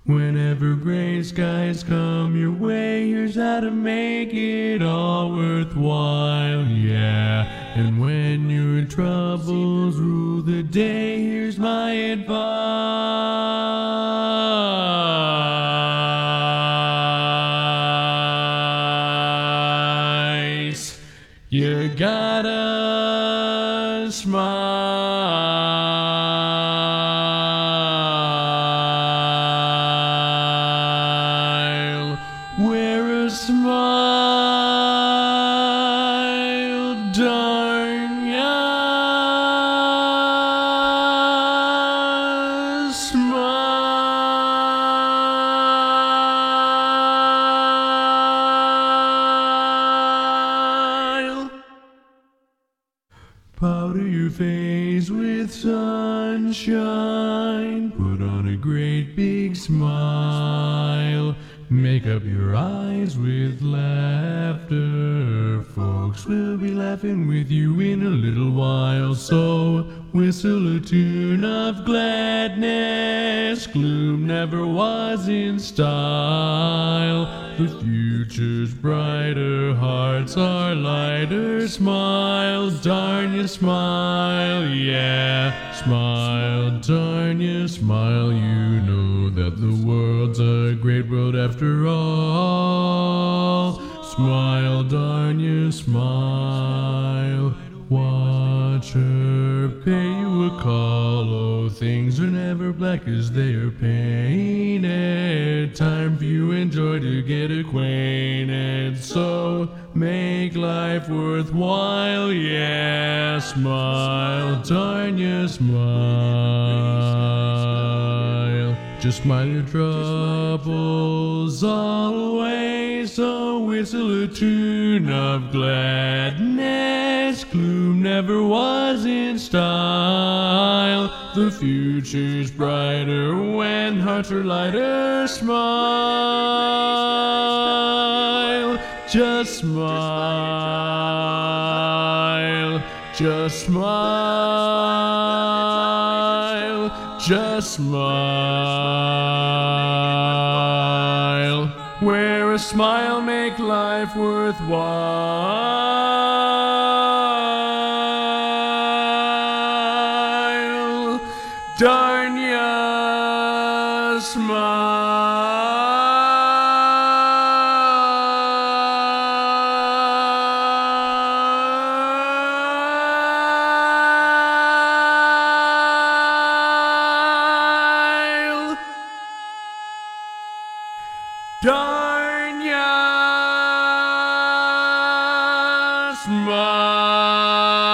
Whenever gray skies come your way, here's how to make it all worthwhile, yeah. And when your troubles rule the day, here's my advice. You gotta smile. Wear a smile, darn ya. Smile. Powder your face with sunshine. Put on a great big smile. Make up your eyes with laughter. Folks will be laughing with you in a little while. So whistle a tune of gladness. Gloom never was in style. The future's brighter, hearts are lighter. Smiles, darn you, smile, yeah. Smile, darn you, smile. You know that the world's a great world after all. Smile, darn you, smile. Watch her pay you a call. Oh, things are never black as they are painted. Time for you and joy to get acquainted. So make life worthwhile, yeah. Smile, darn you, smile. Just smile your troubles always. So whistle a tune of gladness. Gloom never was in style. The future's brighter when hearts are lighter. Smile, just smile, just smile, just smile. Wear a smile, make life worthwhile. Darn ya, smile. Darn ya, smile.